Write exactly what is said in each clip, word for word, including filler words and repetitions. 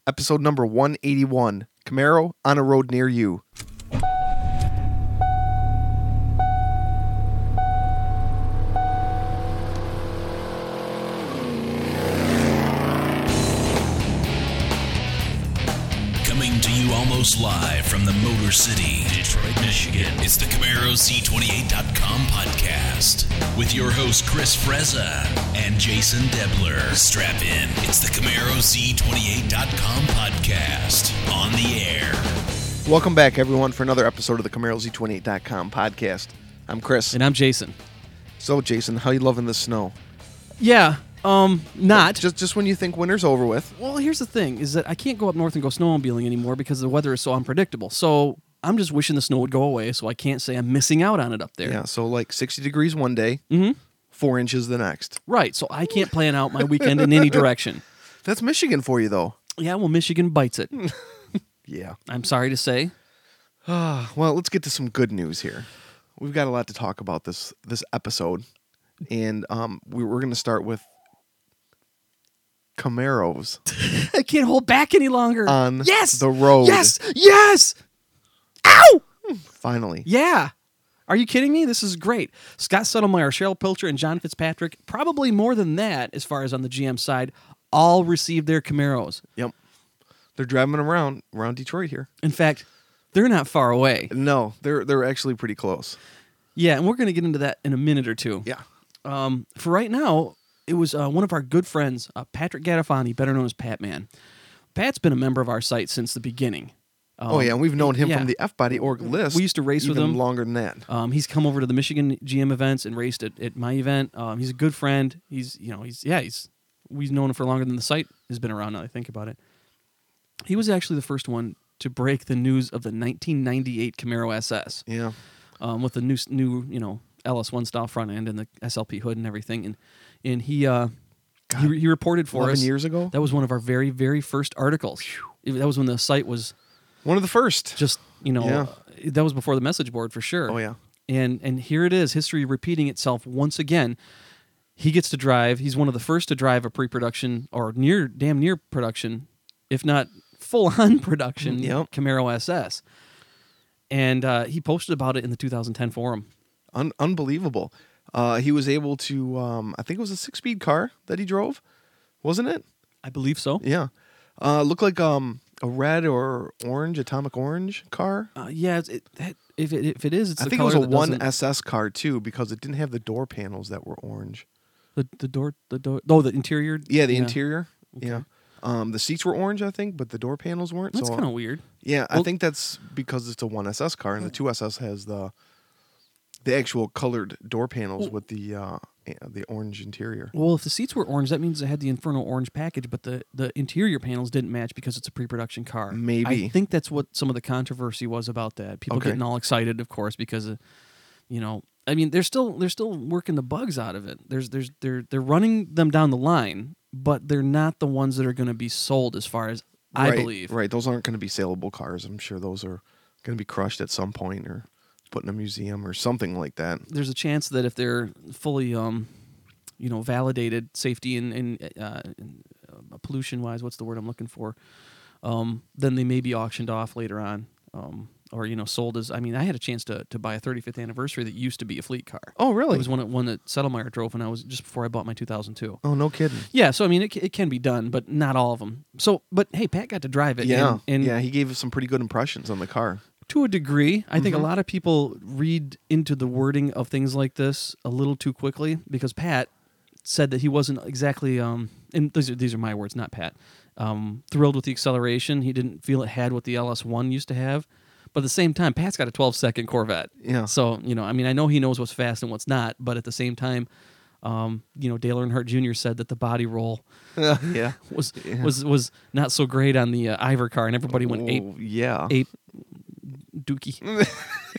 episode number one eighty-one, Camaro on a road near you. Coming to you almost live from the Motor City, Detroit, Michigan. It's the Camaro C twenty-eight dot com podcast with your host Chris Frezza and Jason Debler. Strap in. It's the Camaro C twenty-eight dot com podcast on the air. Welcome back, everyone, for another episode of the Camaro C twenty-eight dot com podcast. I'm Chris. And I'm Jason. So, Jason, how you loving the snow? Yeah, um, not. Just just when you think winter's over with. Well, here's the thing, is that I can't go up north and go snowmobiling anymore because the weather is so unpredictable. So I'm just wishing the snow would go away so I can't say I'm missing out on it up there. Yeah, so like sixty degrees one day, Mm-hmm. four inches the next. Right, so I can't plan out my weekend in any direction. That's Michigan for you, though. Yeah, well, Michigan bites it. Yeah. I'm sorry to say. Well, let's get to some good news here. We've got a lot to talk about this this episode, and um, we, we're going to start with Camaros I can't hold back any longer. on yes! the road. Yes! Yes! Ow! Finally. Yeah. Are you kidding me? This is great. Scott Settlemeyer, Cheryl Pilcher, and John Fitzpatrick, probably more than that as far as on the G M side, all received their Camaros. Yep. They're driving around around Detroit here. In fact, they're not far away. No, they're they're actually pretty close. Yeah, and we're going to get into that in a minute or two. Yeah. Um, for right now, it was uh, one of our good friends, uh, Patrick Gattafani, better known as Pat Man. Pat's been a member of our site since the beginning. Um, Oh yeah, and we've known him yeah. from the F-Body org list. We used to race with even him. longer than that. Um, he's come over to the Michigan G M events and raced at, at my event. Um, he's a good friend. He's, you know, he's yeah, he's we've known him for longer than the site has been around. Now that I think about it, he was actually the first one to break the news of the nineteen ninety-eight Camaro S S Yeah. um, with the new new you know L S one style front end and the S L P hood and everything. And and he uh, he, he reported for Eleven us years ago. that was one of our very very first articles. That was when the site was One of the first. just you know Yeah. uh, that was before the message board for sure. Oh yeah. And and here it is, history repeating itself once again. He gets to drive. He's one of the first to drive a pre-production or near, damn near production, if not full-on production, Yep. Camaro S S. And uh, he posted about it in the two thousand ten forum. Un- unbelievable. Uh, he was able to. Um, I think it was a six-speed car that he drove, wasn't it? I believe so. Yeah. Uh, looked like um a red or orange, atomic orange car. Uh, yeah, it's- it, that, if it if it is, it's I the think it was color a that one doesn't- S S car too, because it didn't have the door panels that were orange. the the door the door oh the interior. Yeah, the interior. Okay. Yeah. Um, the seats were orange, I think, but the door panels weren't. That's so, kind of weird. Yeah, I Well- think that's because it's a one S S car, and the two S S has the the actual colored door panels Well- with the uh, the orange interior. Well, if the seats were orange, that means it had the Inferno orange package, but the, the interior panels didn't match because it's a pre-production car. Maybe. I think that's what some of the controversy was about that. People Okay. getting all excited, of course, because of, you know, I mean, they're still they're still working the bugs out of it. There's there's they're they're running them down the line, but they're not the ones that are going to be sold, as far as I right, believe. Right, those aren't going to be saleable cars. I'm sure those are going to be crushed at some point or put in a museum or something like that. There's a chance that if they're fully, um, you know, validated safety and, and uh, uh, pollution wise, what's the word I'm looking for? Um, then they may be auctioned off later on, um, or you know, sold as. I mean, I had a chance to to buy a thirty-fifth anniversary that used to be a fleet car. Oh, really? It was one that one that Settlemeyer drove when I was just before I bought my two thousand two. Oh, no kidding. Yeah, so I mean, it it can be done, but not all of them. So, but hey, Pat got to drive it. Yeah, and, and yeah, he gave us some pretty good impressions on the car. to a degree, I think a Mhm. lot of people read into the wording of things like this a little too quickly because Pat said that he wasn't exactly, um, and these are, these are my words, not Pat, um, thrilled with the acceleration. He didn't feel it had what the L S one used to have. But at the same time, Pat's got a twelve-second Corvette. Yeah. So, you know, I mean, I know he knows what's fast and what's not, but at the same time, um, you know, Dale Earnhardt Junior said that the body roll yeah. was Yeah. was was not so great on the uh, Ivor car, and everybody went ape Oh, yeah. ape dookie.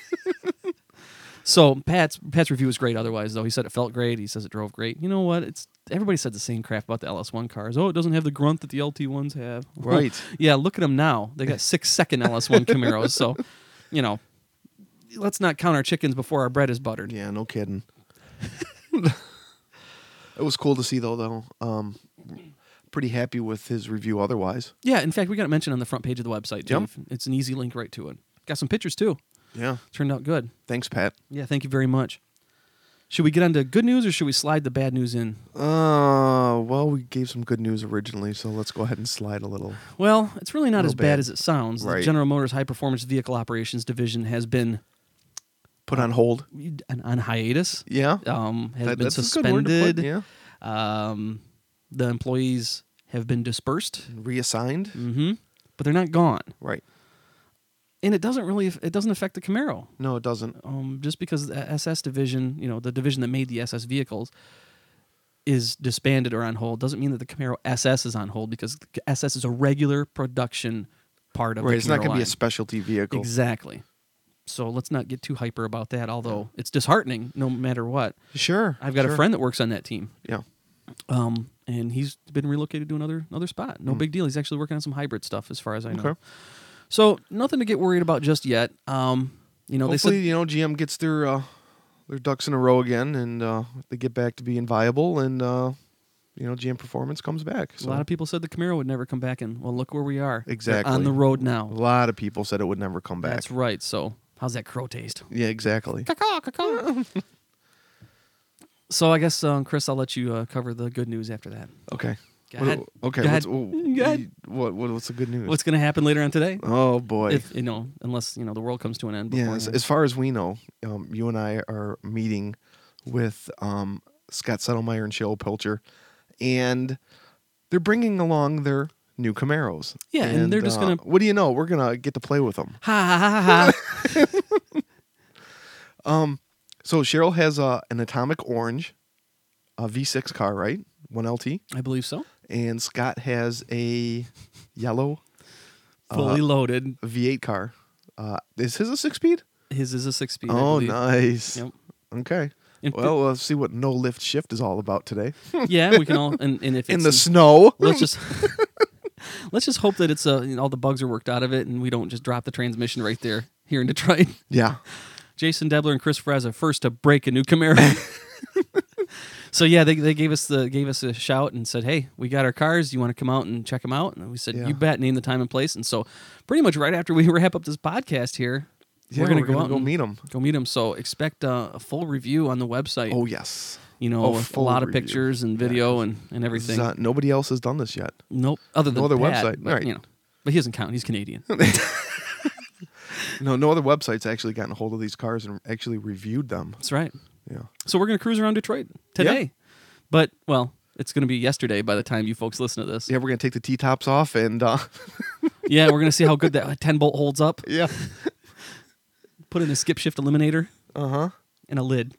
So Pat's Pat's review was great. Otherwise, though, he said it felt great. He says it drove great. You know what? It's everybody said the same crap about the L S one cars. Oh, it doesn't have the grunt that the L T ones have. Right. Yeah, look at them now. They got six second L S one Camaros. So, you know, let's not count our chickens before our bread is buttered. Yeah, no kidding. It was cool to see though. Though um, pretty happy with his review otherwise. Yeah, in fact, we got it mentioned on the front page of the website, too. Yep. It's an easy link right to it. Got some pictures, too. Yeah. Turned out good. Thanks, Pat. Yeah, thank you very much. Should we get on to good news, or should we slide the bad news in? Uh, well, we gave some good news originally, so let's go ahead and slide a little. Well, it's really not Little as bad, bad. as it sounds. The Right. General Motors High Performance Vehicle Operations Division has been Put on hold. on, on hiatus. Yeah. Um, has That- been that's a good word to suspended. put, yeah. Um, the employees have been dispersed. Reassigned. Mm-hmm. But they're not gone. Right. And it doesn't really it doesn't affect the Camaro. No, it doesn't. Um, just because the S S division, you know, the division that made the S S vehicles, is disbanded or on hold, doesn't mean that the Camaro S S is on hold, because the S S is a regular production part of Right. the It's not Camaro going to be a line. specialty vehicle. Exactly. So let's not get too hyper about that, although it's disheartening no matter what. Sure. I've got sure. a friend that works on that team. Yeah. Um, and he's been relocated to another another spot. No big deal. He's actually working on some hybrid stuff, as far as I know. Hmm. Okay. So nothing to get worried about just yet. Um, you know, Hopefully, they said you know, G M gets their uh, their ducks in a row again, and uh, they get back to being viable, and uh, you know, G M Performance comes back. a So lot of people said the Camaro would never come back, and well, look where we are. They're Exactly. on the road a now. lot of people said it would never come back. That's right. So how's that crow taste? Yeah, exactly. Caw-caw, caw-caw. So I guess, um, Chris, I'll let you uh, cover the good news after that. Okay. Go What- ahead. Okay. Go what's, ahead. oh, Go ahead. What, what what's the good news? What's going to happen later on today? Oh boy. If you know, unless you know the world comes to an end. Yeah, Before as, as far as we know, um, you and I are meeting with um, Scott Settlemeyer and Cheryl Pilcher, and they're bringing along their new Camaros. Yeah, and they're just uh, gonna- What do you know? We're gonna get to play with them. ha ha ha ha. Um, so Cheryl has uh, an Atomic Orange, a V six car, right? One L T, I believe so. and Scott has a yellow Fully loaded. V eight car. Uh, is his a six speed? His is a six speed. I Oh, believe. nice. Yep. Okay. And Well, let's see what no lift shift is all about today. yeah, we can all and, and if In it's the snow. let's just let's just hope that it's uh you know, all the bugs are worked out of it, and we don't just drop the transmission right there here in Detroit. Yeah. Jason Debler and Chris Frezza first to break a new Camaro. So yeah, they they gave us the gave us a shout and said, "Hey, we got our cars. You want to come out and check them out?" And we said, Yeah. "You bet." Name the time and place. And so, pretty much right after we wrap up this podcast here, Yeah, we're gonna we're go gonna out go and meet 'em. Go meet them. So expect uh, a full review on the website. Oh, yes. you know, oh, with a full lot of review. pictures and video and, and everything. Z- nobody else has done this yet. Nope, other than No other Pat, website, but, right. You know, but he doesn't count. He's Canadian. No, no other website's actually gotten a hold of these cars and actually reviewed them. That's right. Yeah. So we're gonna cruise around Detroit today, but well, it's gonna be yesterday by the time you folks listen to this. Yeah, we're gonna take the T tops off and uh, Yeah, we're gonna see how good that ten bolt holds up. yeah. Put in a skip shift eliminator Uh huh. and a lid,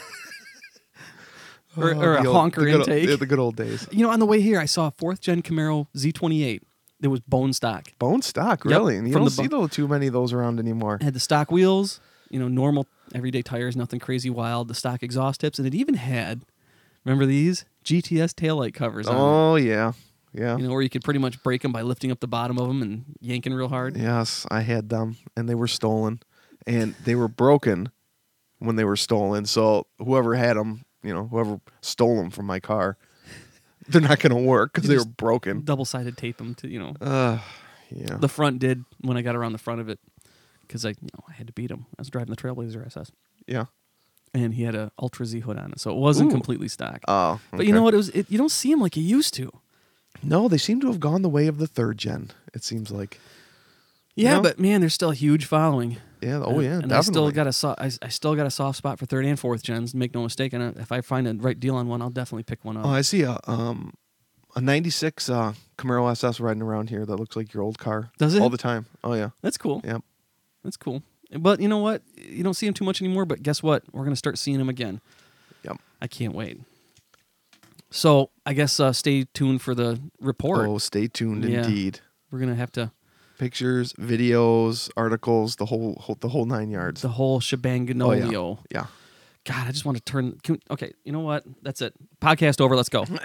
or, or a honker intake. Yeah, the good old days. You know, on the way here, I saw a fourth gen Camaro Z twenty-eight that was bone stock. Bone stock, Yep, really? And you from don't the see bu- tho- too many of those around anymore. It had the stock wheels, you know, normal everyday tires, nothing crazy wild. The stock exhaust tips, and it even had, remember these G T S taillight covers on it. Oh yeah, yeah. You know, where you could pretty much break them by lifting up the bottom of them and yanking real hard. Yes, I had them, and they were stolen, and they were broken when they were stolen. So whoever had them, you know, whoever stole them from my car, they're not going to work because You they were just broken. Double-sided tape them to, you know. Uh, yeah. The front did when I got around the front of it because I, you know, I had to beat him. I was driving the Trailblazer S S, yeah. and he had a Ultra Z hood on it, so it wasn't Ooh. completely stock. Oh, But you know what? It was. It, you don't see them like you used to. No, they seem to have gone the way of the third gen. It seems like. Yeah, know? but man, there's still a huge following. Yeah. Oh yeah. and definitely. I still got a so- I, I still got a soft spot for third and fourth gens. Make no mistake. And if I find a right deal on one, I'll definitely pick one up. Oh, I see a um a ninety-six uh, Camaro S S riding around here that looks like your old car. Does it? All the time. Oh yeah. That's cool. Yep. That's cool. But you know what? You don't see him too much anymore. But guess what? We're gonna start seeing him again. Yep. I can't wait. So I guess uh, stay tuned for the report. Oh, stay tuned Yeah. indeed. We're gonna have to Pictures, videos, articles, the whole, whole the whole nine yards. the whole shebang. Oh, yeah. Ganolio. Yeah. God, I just want to turn. Can, okay, you know what? That's it. Podcast over. Let's go.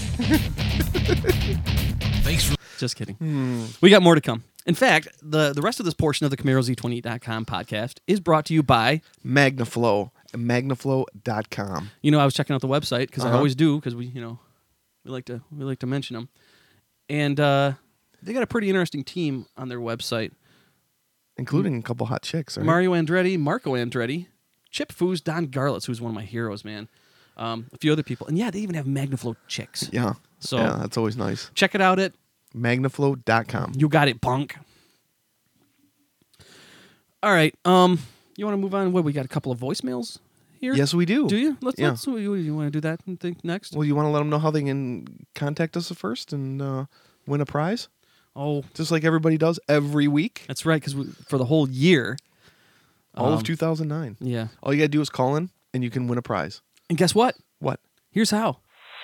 Thanks for Just kidding. Hmm. We got more to come. In fact, the, the rest of this portion of the Camaro Z twenty-eight dot com podcast is brought to you by, Magnaflow, magnaflow dot com. you know, I was checking out the website because I Uh-huh. always do because we, you know, we like to we like to mention them. And uh, they got a pretty interesting team on their website. Including a couple hot chicks, right? Mario Andretti, Marco Andretti, Chip Foose, Don Garlitz, who's one of my heroes, man. Um, a few other people. And yeah, they even have Magnaflow chicks. Yeah. So yeah, that's always nice. Check it out at Magnaflow dot com. You got it, punk. All right. Um, you want to move on? What, we got a couple of voicemails here? Yes, we do. Do you? Let's, Yeah. let's you, you want to do that and think next? Well, you want to let them know how they can contact us first and uh, win a prize? Oh, Just like everybody does every week? that's right, because for the whole year. All um, of two thousand nine. Yeah. All you got to do is call in and you can win a prize. And guess what? What? Here's how.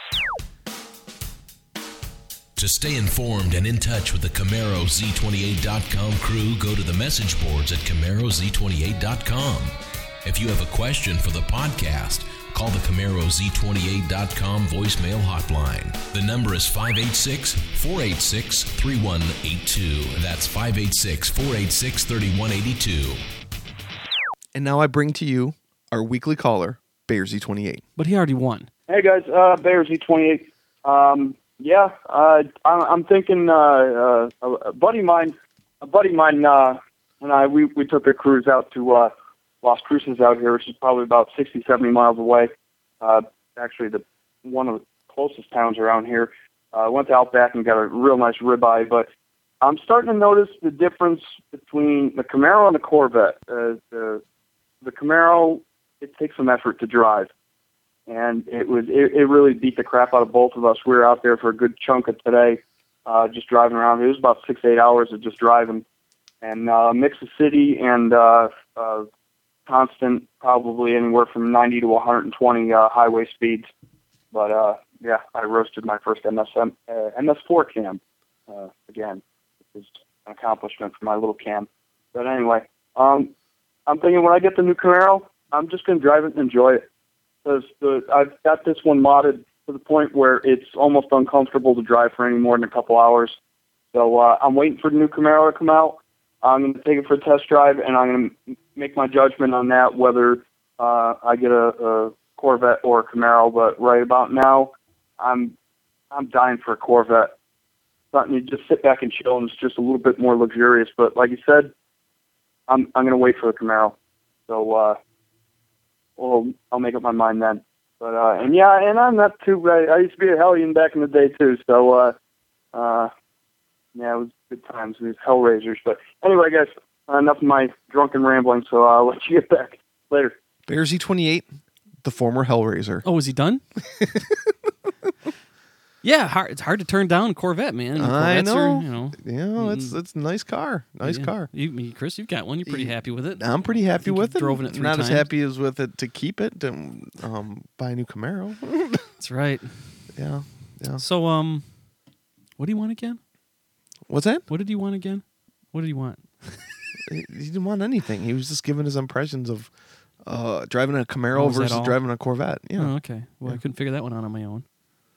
To stay informed and in touch with the Camaro Z twenty-eight dot com crew, go to the message boards at Camaro Z twenty-eight dot com. If you have a question for the podcast, call the Camaro Z twenty-eight dot com voicemail hotline. The number is five eight six, four eight six, three one eight two. That's five eight six, four eight six, three one eight two. And now I bring to you our weekly caller, Bear Z twenty-eight. But he already won. Hey guys, uh, Bear Z twenty-eight. Um, yeah, uh, I'm, I'm thinking uh, uh, a buddy of mine, a buddy of mine, uh, and I we, we took a cruise out to uh, Las Cruces out here, which is probably about sixty, seventy miles away. Uh, actually, the one of the closest towns around here. I uh, went to Outback and got a real nice ribeye, but I'm starting to notice the difference between the Camaro and the Corvette. Uh, the the Camaro, it takes some effort to drive. And it was it, it really beat the crap out of both of us. We were out there for a good chunk of today, uh, just driving around. It was about six, eight hours of just driving. And uh, mix of city and uh, uh, constant, probably anywhere from ninety to one hundred twenty uh, highway speeds. But, uh, yeah, I roasted my first M S M, uh, M S four cam uh, again. It was an accomplishment for my little cam. But anyway, um, I'm thinking when I get the new Camaro, I'm just going to drive it and enjoy it. Because the I've got this one modded to the point where it's almost uncomfortable to drive for any more than a couple hours. So uh, I'm waiting for the new Camaro to come out. I'm going to take it for a test drive, and I'm going to make my judgment on that, whether uh, I get a, a Corvette or a Camaro. But right about now, I'm I'm dying for a Corvette. Something you just sit back and chill, and it's just a little bit more luxurious. But like you said, I'm I'm going to wait for the Camaro. So. Uh, Well, I'll make up my mind then. But uh, and yeah, and I'm not too. I, I used to be a Hellion back in the day too. So uh, uh, yeah, it was good times. These Hellraisers. But anyway, guys, enough of my drunken rambling. So I'll let you get back later. Bear Z twenty-eight, the former Hellraiser. Oh, is he done? Yeah, hard, it's hard to turn down Corvette, man. I Corvettes know. Are, you know. Yeah, it's it's a nice car. Nice Yeah. car. You, you- Chris, you've got one. You're pretty happy with it. I'm pretty I happy think with you've it. Driven it three Not times. as happy as with it to keep it to um, buy a new Camaro. That's right. yeah, yeah. So, um, what do you want again? What's that? What did you want again? What did you want? He he didn't want anything. He was just giving his impressions of uh, driving a Camaro Oh, is that versus all? driving a Corvette. Yeah. Oh, okay. Well, Yeah. I couldn't figure that one out on my own.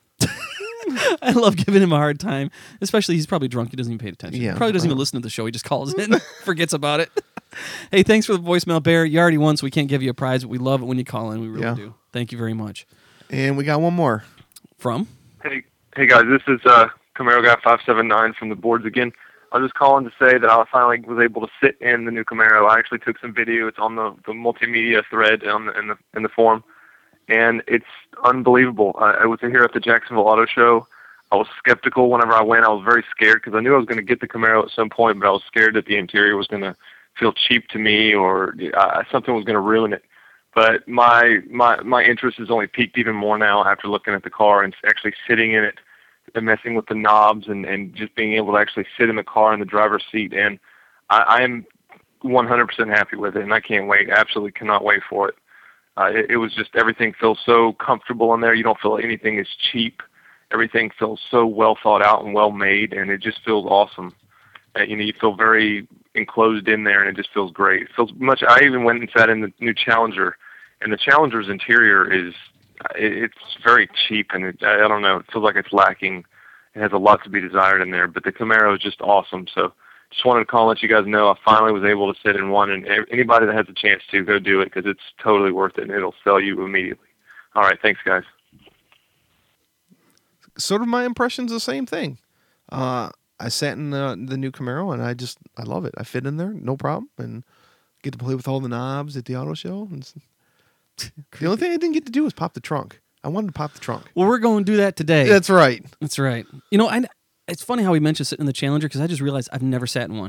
I love giving him a hard time, especially he's probably drunk. He doesn't even pay attention. Yeah. He probably doesn't even Uh, listen to the show. He just calls in, forgets about it. Hey, thanks for the voicemail, Bear. You already won, so we can't give you a prize, but we love it when you call in. We really Yeah. do. Thank you very much. And we got one more. From? Hey, hey guys, this is uh, Camaro Guy five seven nine from the boards again. I was just calling to say that I finally was able to sit in the new Camaro. I actually took some video. It's on the, the multimedia thread on the, in the in the forum, and it's unbelievable. I, I was here at the Jacksonville Auto Show. I was skeptical whenever I went. I was very scared because I knew I was going to get the Camaro at some point, but I was scared that the interior was going to feel cheap to me or uh, something was going to ruin it. But my my my interest has only peaked even more now after looking at the car and actually sitting in it and messing with the knobs and, and just being able to actually sit in the car in the driver's seat. And I, I am one hundred percent happy with it, and I can't wait. Absolutely cannot wait for it. Uh, it. It was just everything feels so comfortable in there. You don't feel anything is cheap. Everything feels so well thought out and well made, and it just feels awesome. Uh, you know, you feel very enclosed in there, and it just feels great. It feels much. I even went and sat in the new Challenger, and the Challenger's interior is it, it's very cheap, and it, I don't know. It feels like it's lacking. It has a lot to be desired in there, but the Camaro is just awesome. So, just wanted to call and let you guys know I finally was able to sit in one, and anybody that has a chance to go do it because it's totally worth it, and it'll sell you immediately. All right, thanks, guys. Sort of my impression's the same thing. Uh, I sat in the, the new Camaro, and I just I love it. I fit in there, no problem, and get to play with all the knobs at the auto show. And the only thing I didn't get to do was pop the trunk. I wanted to pop the trunk. Well, we're going to do that today. That's right. That's right. You know, I, it's funny how we mentioned sitting in the Challenger because I just realized I've never sat in one.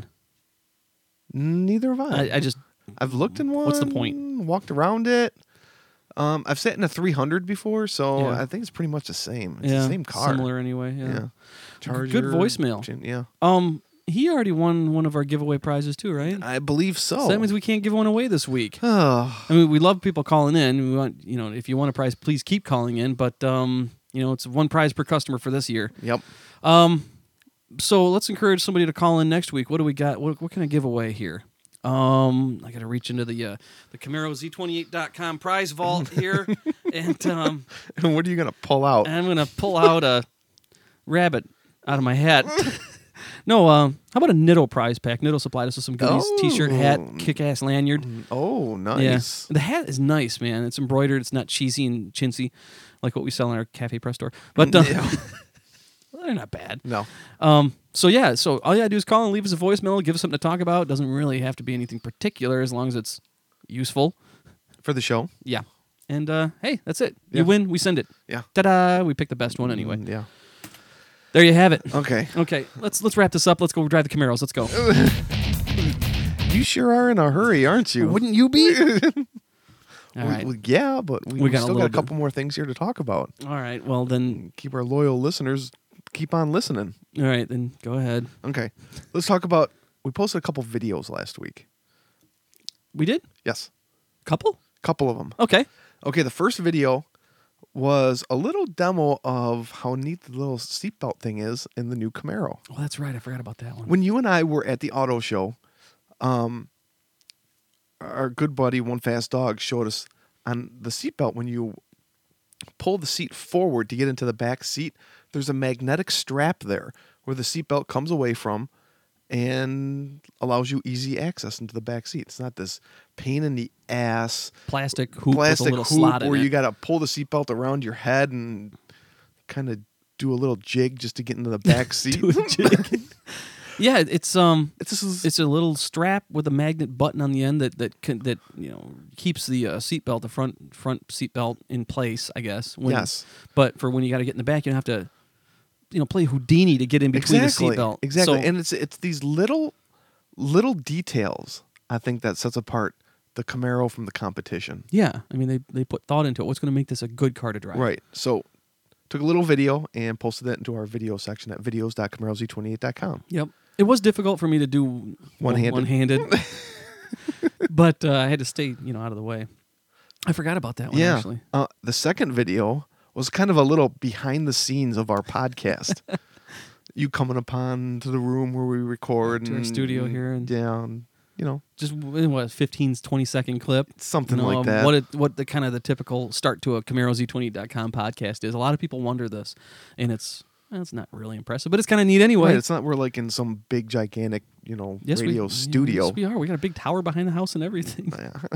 Neither have I. I, I just I've looked in one. What's the point? Walked around it. Um, I've sat in a three hundred before, so Yeah. I think it's pretty much the same. It's yeah, the same car. similar anyway. Yeah. Yeah. Charger. Good voicemail. chin- Yeah. Um, he already won one of our giveaway prizes too, right? I believe so. So that means we can't give one away this week. Oh, I mean, we love people calling in. We want, you know, if you want a prize, please keep calling in. But um, you know, it's one prize per customer for this year. yep. Um, so let's encourage somebody to call in next week. What do we got? What, what can I give away here? Um, I got to reach into the uh, the Camaro Z twenty-eight dot com prize vault here, and um, And what are you gonna pull out? I'm gonna pull out a rabbit out of my hat. No, um, how about a Nitto prize pack? Nitto supplied us with some goodies: T-shirt, hat, Oh. kick-ass lanyard. Oh, nice. Yeah, the hat is nice, man. It's embroidered. It's not cheesy and chintzy like what we sell in our Cafe Press store. But uh, Yeah. well, they're not bad. No. Um, so yeah, so all you gotta do is call and leave us a voicemail, give us something to talk about. It doesn't really have to be anything particular as long as it's useful. For the show. Yeah. And uh, hey, that's it. Yeah. You win, we send it. Yeah. Ta-da! We pick the best one anyway. Mm, yeah. There you have it. Okay. Okay, let's let's wrap this up. Let's go drive the Camaros. Let's go. You sure are in a hurry, aren't you? Wouldn't you be? All We- right. we- yeah, but we, We we got a still got little a couple more things here to talk about. All right. Well then. Keep our loyal listeners keep on listening. All right then. Go ahead. Okay. Let's talk about. We posted a couple videos last week. We did Yes. couple. Couple of them. Okay. Okay, the first video was a little demo of how neat the little seatbelt thing is in the new Camaro. Well, that's right. I forgot about that one. When you and I were at the auto show, um, our good buddy One Fast Dog showed us on the seatbelt when you pull the seat forward to get into the back seat, there's a magnetic strap there where the seatbelt comes away from and allows you easy access into the back seat. It's not this pain in the ass Plastic hoop plastic with a little hoop slot in where it. you got to pull the seatbelt around your head and kind of do a little jig just to get into the back seat. Do a jig. Yeah, it's um, It's this is it's a little strap with a magnet button on the end that that can, that you know keeps the uh, seatbelt, the front front seatbelt in place, I guess. When, Yes. But for when you got to get in the back, you don't have to, you know, play Houdini to get in between exactly, the seatbelt. exactly, So, and it's it's these little little details I think that sets apart the Camaro from the competition. yeah, I mean they they put thought into it. What's going to make this a good car to drive? Right. So took a little video and posted that into our video section at videos dot camaro z twenty-eight dot com. Yep. It was difficult for me to do One-handed. one-handed, but uh, I had to stay, you know, out of the way. I forgot about that one Yeah. actually. Uh, the second video was kind of a little behind the scenes of our podcast. You coming upon to the room where we record To our and studio here and- yeah, and, you know, Just what fifteen, twenty second clip. something You know, like of that. What it, what the kind of the typical start to a Camaro Z twenty dot com podcast is. A lot of people wonder this, and it's well, it's not really impressive, but it's kind of neat anyway. Right, it's not we're like in some big gigantic, you know, yes, radio we, studio. Yes, we are. We got a big tower behind the house and everything.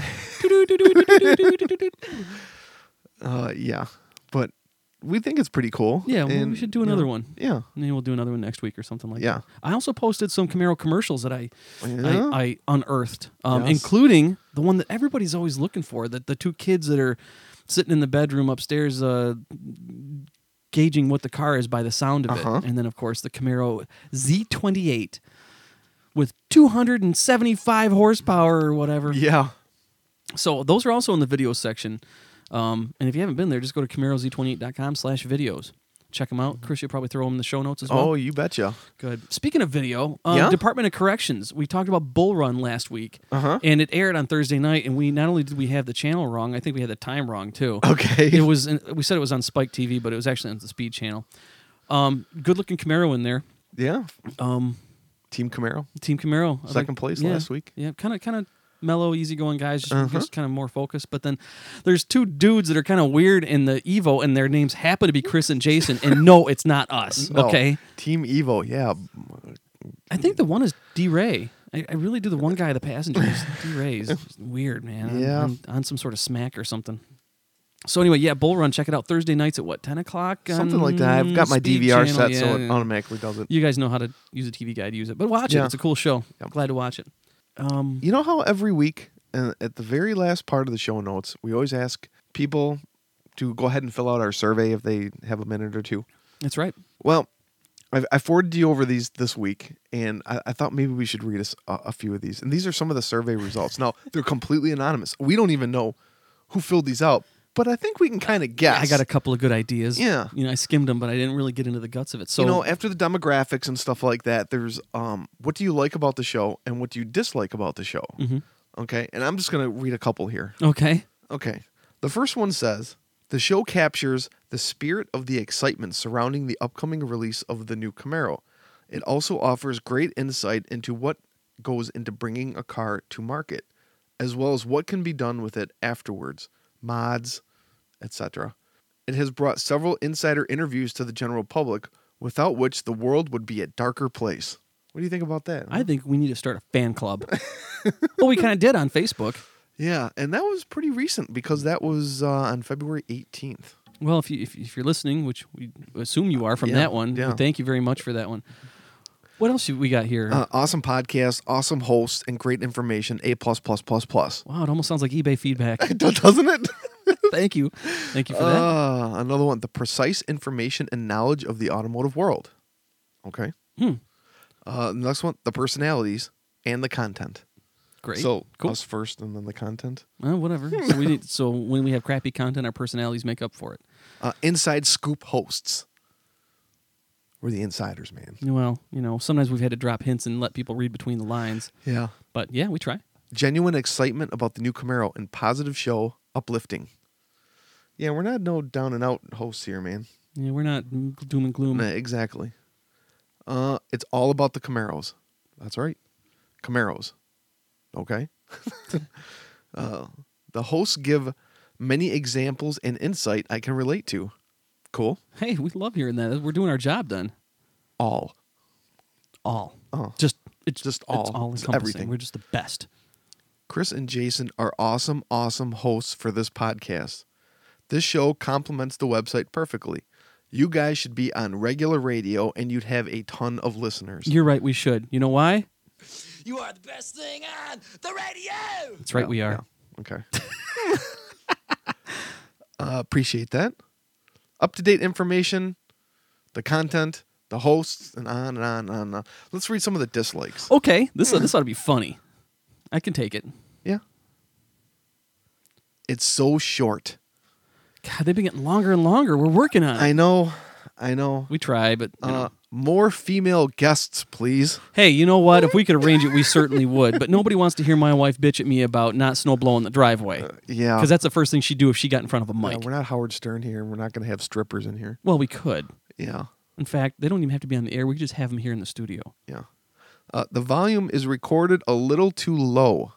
uh, yeah, but we think it's pretty cool. Yeah, well, we and, should do you another know, one. Yeah, And then we'll do another one next week or something like Yeah. that. I also posted some Camaro commercials that I Yeah? I, I unearthed, um, Yes. including the one that everybody's always looking for, that the two kids that are sitting in the bedroom upstairs uh, gauging what the car is by the sound of Uh-huh. it. And then, of course, the Camaro Z twenty-eight with two hundred seventy-five horsepower or whatever. yeah. So those are also in the video section. Um, and if you haven't been there, just go to camaro z twenty-eight dot com slash videos. Check them out. Chris, you'll probably throw them in the show notes as well. Oh, you betcha. Good. Speaking of video, um, Yeah? Department of Corrections, we talked about Bull Run last week, Uh-huh. and it aired on Thursday night, and we not only did we have the channel wrong, I think we had the time wrong, too. Okay. It was in, we said it was on Spike T V, but it was actually on the Speed channel. Um, good-looking Camaro in there. Yeah. Um, Team Camaro. Team Camaro. I Second like- place yeah, last week. Yeah, kind of kind of mellow, easygoing guys, just, Uh-huh. just kind of more focused. But then there's two dudes that are kind of weird in the Evo, and their names happen to be Chris and Jason. And no, it's not us. No. Okay, Team Evo. Yeah. I think the one is D Ray. I, I really do. The one guy, the passenger, is D Ray's weird, man. on- Yeah. on, on some sort of smack or something. So anyway, yeah, Bull Run. Check it out Thursday nights at what ten o'clock? Something on like that. I've got my Speed D V R Channel. set, Yeah, so it yeah. automatically does it. You guys know how to use a T V guide to use it, but watch Yeah. it. It's a cool show. Yep. Glad to watch it. Um, You know how every week, uh, at the very last part of the show notes, we always ask people to go ahead and fill out our survey if they have a minute or two. that's right. Well, I, I forwarded you over these this week, and I, I thought maybe we should read us a, a few of these. And these are some of the survey results. Now, they're completely anonymous. We don't even know who filled these out, but I think we can kind of guess. I got a couple of good ideas. Yeah. You know, I skimmed them, but I didn't really get into the guts of it. So you know, after the demographics and stuff like that, there's um, what do you like about the show and what do you dislike about the show? Mhm. Okay, and I'm just gonna read a couple here. okay. Okay, the first one says the show captures the spirit of the excitement surrounding the upcoming release of the new Camaro. It also offers great insight into what goes into bringing a car to market, as well as what can be done with it afterwards, mods, et cetera. It has brought several insider interviews to the general public, without which the world would be a darker place. What do you think about that? I think we need to start a fan club. Well, we kind of did on Facebook. Yeah, and that was pretty recent because that was uh, on February eighteenth. Well, if you if, if you're listening, which we assume you are from Yeah, that one, yeah. thank you very much for that one. What else we got here? Uh, awesome podcast, awesome host, and great information. A plus plus plus plus. wow, it almost sounds like eBay feedback. Doesn't it? Thank you, thank you for that. Uh, another one. The precise information and knowledge of the automotive world. Okay. Hmm. Uh, next one. The personalities and the content. Great. So cool. us first, and then the content. Well, whatever. so we need. So when we have crappy content, our personalities make up for it. Uh, inside scoop hosts. We're the insiders, man. Well, you know, sometimes we've had to drop hints and let people read between the lines. Yeah. But yeah, we try. Genuine excitement about the new Camaro and positive show, uplifting. Yeah, we're not no down and out hosts here, man. Yeah, we're not doom and gloom. Nah, exactly. Uh, it's all about the Camaros. That's right. Camaros. Okay. uh, the hosts give many examples and insight I can relate to. Cool. Hey, we love hearing that. We're doing our job done. All. All. Oh. Just it's Just all. It's all It's encompassing. everything. We're just the best. Chris and Jason are awesome, awesome hosts for this podcast. This show complements the website perfectly. You guys should be on regular radio and you'd have a ton of listeners. You're right. We should. You know why? You are the best thing on the radio. That's right. Yeah, we are. yeah. Okay. uh, appreciate that. Up-to-date information, the content, the hosts, and on and on and on. And on. Let's read some of the dislikes. Okay. This this ought to be funny. I can take it. Yeah. It's so short. God, they've been getting longer and longer. We're working on it. I know. I know. we try, but you know. Uh, more female guests, please. Hey, you know what? If we could arrange it, we certainly would. But nobody wants to hear my wife bitch at me about not snow blowing the driveway. Yeah. Because that's the first thing she'd do if she got in front of a Yeah, mic. we're not Howard Stern here. We're not going to have strippers in here. Well, we could. Yeah. In fact, they don't even have to be on the air. We could just have them here in the studio. Yeah. Uh, the volume is recorded a little too low.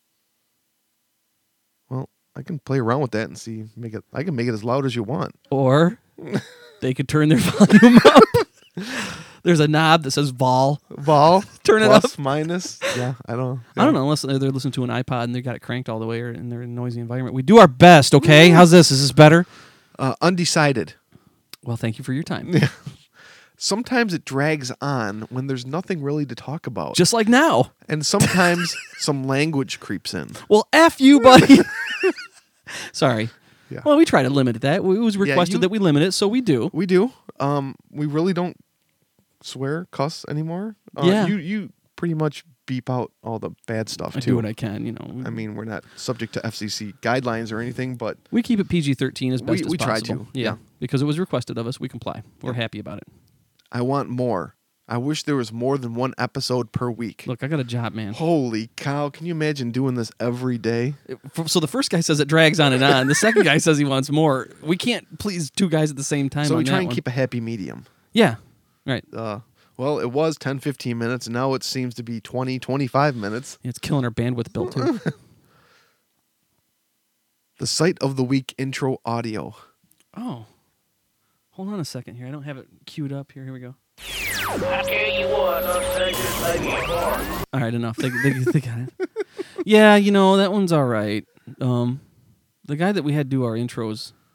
Well, I can play around with that and see. Make it. I can make it as loud as you want. Or they could turn their volume up. There's a knob that says vol. Vol. Turn it plus, up. minus. Yeah, I don't. I don't know, unless they're listening to an iPod and they've got it cranked all the way or and they're in a noisy environment. We do our best, okay? How's this? Is this better? Uh, undecided. Well, thank you for your time. Sometimes it drags on when there's nothing really to talk about. Just like now. and sometimes some language creeps in. Well, F you, buddy. Sorry. Yeah. Well, we try to limit that. It was requested you- that we limit it, so we do. We do. Um, we really don't swear, cuss anymore. Uh, Yeah. You you pretty much beep out all the bad stuff I too. do what I can, you know. I mean, we're not subject to F C C guidelines or anything, but We keep it P G thirteen as We- best as we try possible. to, yeah. Because it was requested of us. We comply. We're Yeah. happy about it. I want more. I wish there was more than one episode per week. Look, I got a job, man. Holy cow. Can you imagine doing this every day? So the first guy says it drags on and on. The second guy says he wants more. We can't please two guys at the same time So on we try that and one. keep a happy medium. Yeah. Right. Uh, well, it was ten, fifteen minutes, and now it seems to be twenty, twenty-five minutes. It's killing our bandwidth bill, too. The Sight of the Week intro audio. Oh. Hold on a second here. I don't have it queued up here. Here we go. All right, enough. They, they, they got it. Yeah, you know, that one's all right. Um, the guy that we had do our intros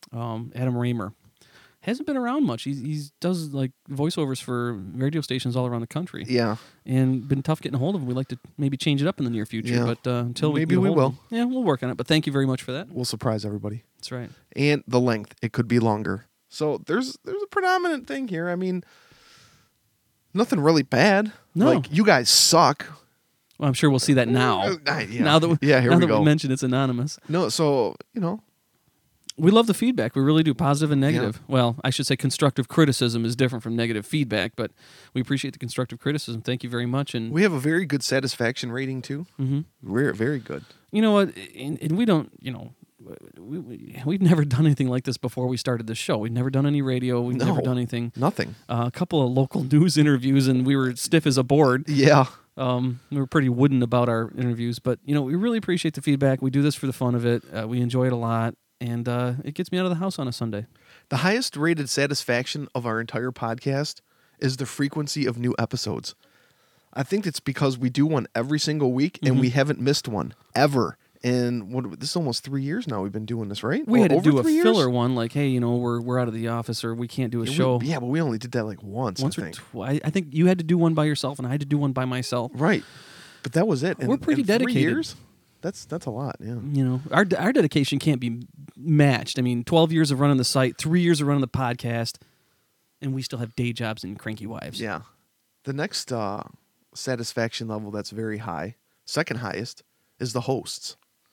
um, Adam Raymer. Hasn't been around much. He he's does like voiceovers for radio stations all around the country. Yeah. And been tough getting a hold of him. We'd like to maybe change it up in the near future, Yeah. but uh, until we Maybe get a we hold of will. him- yeah, we'll work on it. But thank you very much for that. We'll surprise everybody. That's right. And the length, it could be longer. So there's there's a predominant thing here. I mean, nothing really bad. No. Like, you guys suck. Well, I'm sure we'll see that now. Uh, yeah. Now that we, Yeah, here now we that go. we mentioned it's anonymous. No, so, you know, We love the feedback. We really do, positive and negative. Well, I should say constructive criticism is different from negative feedback, but we appreciate the constructive criticism. Thank you very much. And we have a very good satisfaction rating, too. Mhm. We're very good. you know what? And, and we don't, you know, we, we, we've never done anything like this before we started this show. We've never done any radio. We've never No. done anything. Nothing. Uh, a couple of local news interviews, and we were stiff as a board. Yeah. Um, we were pretty wooden about our interviews, but you know, we really appreciate the feedback. We do this for the fun of it. Uh, we enjoy it a lot, and uh, it gets me out of the house on a Sunday. The highest rated satisfaction of our entire podcast is the frequency of new episodes. I think it's because we do one every single week, and Mhm. we haven't missed one ever. And what, this is almost three years now we've been doing this, right? We Or had to over do a three years? filler one, like, hey, you know, we're we're out of the office, or we can't do a Yeah, we- show. yeah, but we only did that like once, Once I or think. twice. I think you had to do one by yourself, and I had to do one by myself. Right. But that was it. And, We're pretty and three dedicated. years? That's that's a lot, yeah. You know, our our dedication can't be matched. I mean, twelve years of running the site, three years of running the podcast, and we still have day jobs and cranky wives. Yeah. The next uh, satisfaction level that's very high, second highest, is the hosts.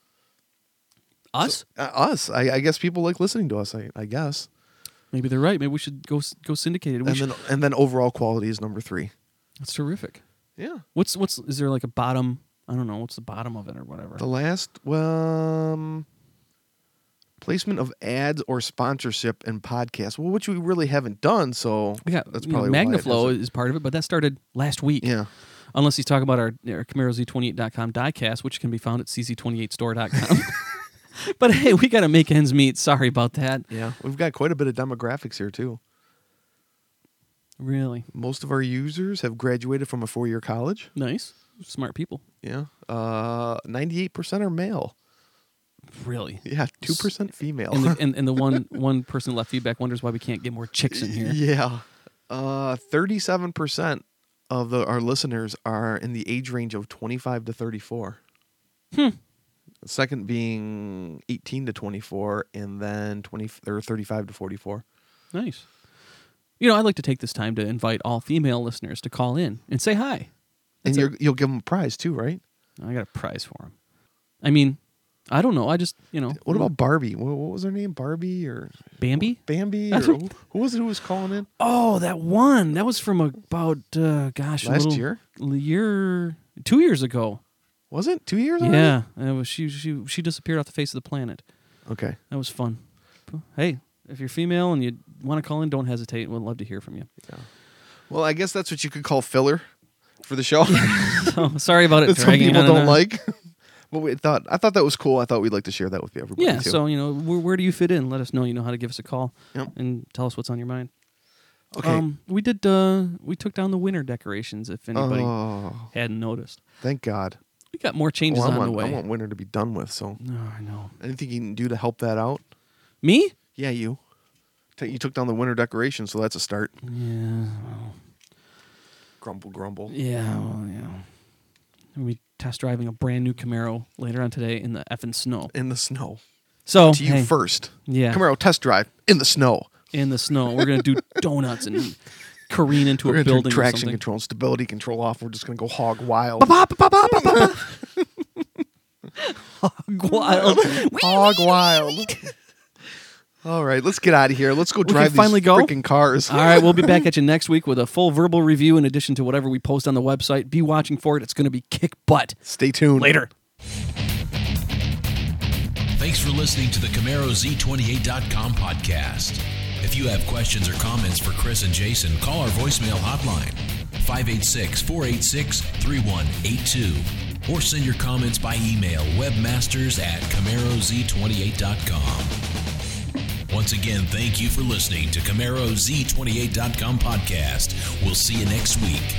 Us? Uh, us. I, I guess people like listening to us, I, I guess. Maybe they're right. Maybe we should go s- go syndicated. We And should, then and then overall quality is number three. that's terrific. Yeah. What's what's is there like a bottom? I don't know. What's the bottom of it or whatever? The last um placement of ads or sponsorship in podcasts. Well, which we really haven't done, so We got that's you know, probably why it MagnaFlow hasn't- is part of it, but that started last week. Yeah. Unless he's talking about our, our Camaro Z twenty-eight dot com diecast, which can be found at c z twenty-eight store dot com. But hey, we got to make ends meet. Sorry about that. Yeah. We've got quite a bit of demographics here too. Really Most of our users have graduated from a four-year college. nice, smart people. Yeah. Uh ninety-eight percent are male. Really. Yeah, two percent female. And the, and, and the one one person who left feedback wonders why we can't get more chicks in here. Yeah. Uh thirty-seven percent of the our listeners are in the age range of twenty-five to thirty-four. Hmm. The second being eighteen to twenty-four, and then twenty or thirty-five to forty-four. Nice. You know, I'd like to take this time to invite all female listeners to call in and say hi. And That's you're, you'll give them a prize too, right? I got a prize for them. I mean, I don't know. I just, you know. What about Barbie? What, what was her name? Barbie or Bambi? Bambi? Or who, who was it who was calling in? Oh, that one. That was from about, uh, gosh, a Last little- year? year, two years ago. Was it two years? already? Yeah, it was, she she she disappeared off the face of the planet. Okay. That was fun. Hey, if you're female and you want to call in, don't hesitate. We'd love to hear from you. Well, I guess that's what you could call filler for the show. So, sorry about it that some dragging people on don't and on. like. But we thought I thought that was cool. I thought we'd like to share that with everybody. Yeah, too. so you know, where, where do you fit in? Let us know. You know how to give us a call Yep. and tell us what's on your mind. Okay. Um, we did. Uh, we took down the winter decorations. If anybody Oh, hadn't noticed, thank God. we got more changes Well, I on want, the way. I want winter to be done with. So No, I know. anything you can do to help that out? Me? Yeah, you. Ta- You took down the winter decoration, so that's a start. Yeah. Well, Grumble, grumble. yeah. Well, yeah. We'll be test driving a brand new Camaro later on today in the effing snow. In the snow. So To you hey, first. Yeah. Camaro test drive in the snow. In the snow, we're gonna do donuts and careen into We're a gonna building turn or traction something. control and stability control off. We're just gonna go hog wild. Wild. Hog wild. All right, let's get out of here. Let's go can drive these finally go? freaking cars. All right, we'll be back at you next week with a full verbal review in addition to whatever we post on the website. Be watching for it. It's going to be kick butt. Stay tuned. Later. Thanks for listening to the Camaro Z twenty-eight dot com podcast. If you have questions or comments for Chris and Jason, call our voicemail hotline, five eight six, four eight six, three one eight two, or send your comments by email, webmasters at Camaro Z twenty-eight dot com. Once again, thank you for listening to Camaro Z twenty-eight dot com podcast. We'll see you next week.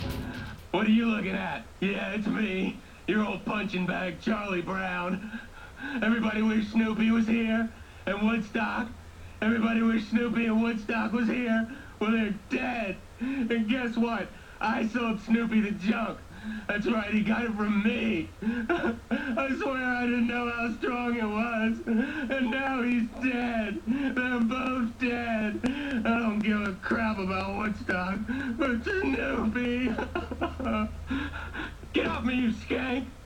What are you looking at? Yeah, it's me, your old punching bag, Charlie Brown. Everybody wished Snoopy was here and Woodstock. Everybody wished Snoopy and Woodstock was here. Well, they're dead. And guess what? I sold Snoopy the junk. That's right, he got it from me. I swear I didn't know how strong it was. And now he's dead. They're both dead. I don't give a crap about Woodstock. But Snoopy. Get off me, you skank.